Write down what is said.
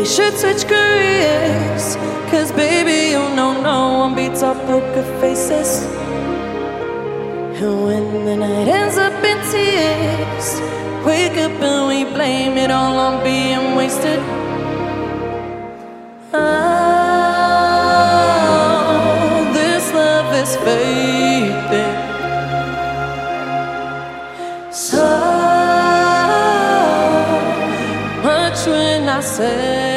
we should switch careers. Cause baby, you know no one beats our poker faces. And when the night ends up in tears, wake up and we blame it all on being wasted. Oh, this love is fading. So much when I say